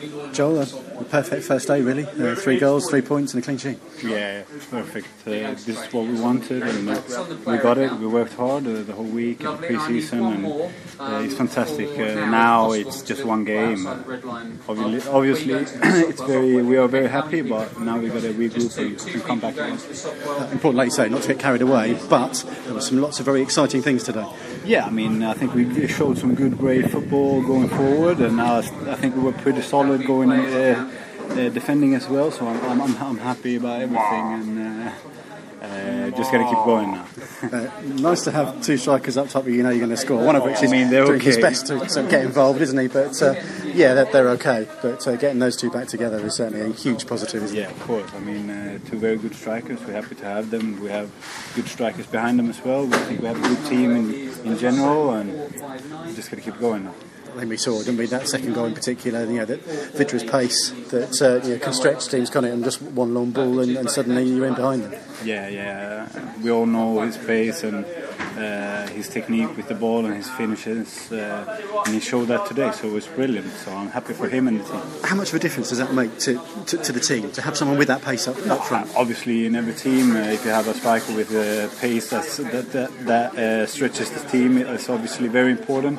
Joel, a perfect first day really. 3 goals, 3 points and a clean sheet. Yeah, perfect. This is what we wanted, and we got it. We worked hard the whole week in the pre-season, and it's fantastic. Now it's just one game. Obviously, we are very happy, but now we got to regroup and come back again. Important, like you say, not to get carried away, but there were lots of very exciting things today. Yeah, I mean, I think we showed some good, great football going forward, and now I think we were pretty solid going defending as well. So I'm happy about everything, and just gonna keep going now. Nice to have 2 strikers up top, you know you're going to score. One of which is doing his best to get involved, isn't he? But yeah, they're okay. But getting those 2 back together is certainly a huge positive, isn't it? Yeah, of course. I mean, 2 very good strikers. We're happy to have them. We have good strikers behind them as well. We think we have a good team in general, and we're just going to keep going now. I think we saw, didn't we, that second goal in particular, that Vidra's pace that can stretch teams, can't it, and just one long ball and suddenly you're in behind them. Yeah. We all know his pace and his technique with the ball and his finishes, and he showed that today, so it was brilliant. So I'm happy for him and the team. How much of a difference does that make to the team, to have someone with that pace up front? Obviously, in every team, if you have a striker with pace that stretches the team, it's obviously very important.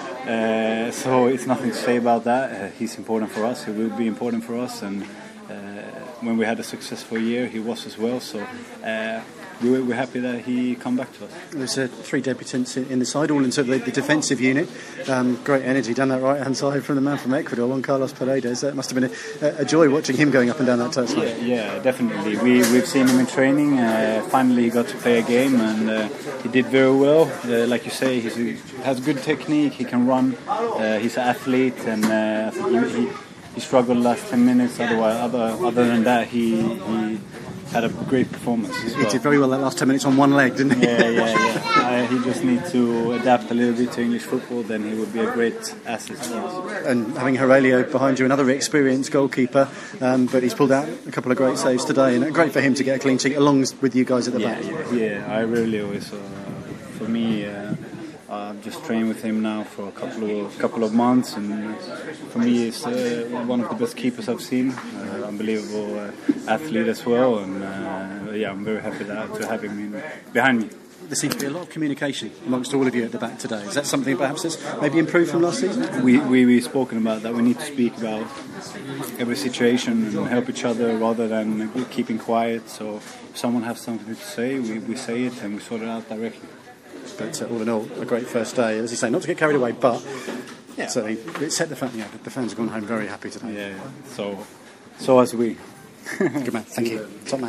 So it's nothing to say about that. He's important for us. He will be important for us, and when we had a successful year, he was as well. So we're happy that he come back to us. There's 3 debutants in the side, all into the defensive unit. Great energy down that right-hand side from the man from Ecuador, Juan Carlos Paredes. It must have been a joy watching him going up and down that touchline. Yeah, definitely. We've seen him in training. Finally, he got to play a game, and he did very well. Like you say, he has good technique. He can run. He's an athlete, and I think he struggled the last 10 minutes. Other than that, he had a great performance as well. He did very well that last 10 minutes on one leg, didn't he? Yeah. He just needs to adapt a little bit to English football, then he would be a great asset for us. And having Aurelio behind you, another experienced goalkeeper, but he's pulled out a couple of great saves today, and great for him to get a clean sheet along with you guys at the back. Yeah, Aurelio is, for me, I've just trained with him now for a couple of months, and for me he's one of the best keepers I've seen. Unbelievable athlete as well, and I'm very happy to have him behind me. There seems to be a lot of communication amongst all of you at the back today. Is that something perhaps that's maybe improved from last season? We've spoken about that. We need to speak about every situation and help each other rather than keeping quiet. So if someone has something to say, we say it and we sort it out directly. But all in all, a great first day. As you say, not to get carried away, but certainly it set the fans have gone home very happy today. Yeah. So as we. Good man. Thank you. Top man.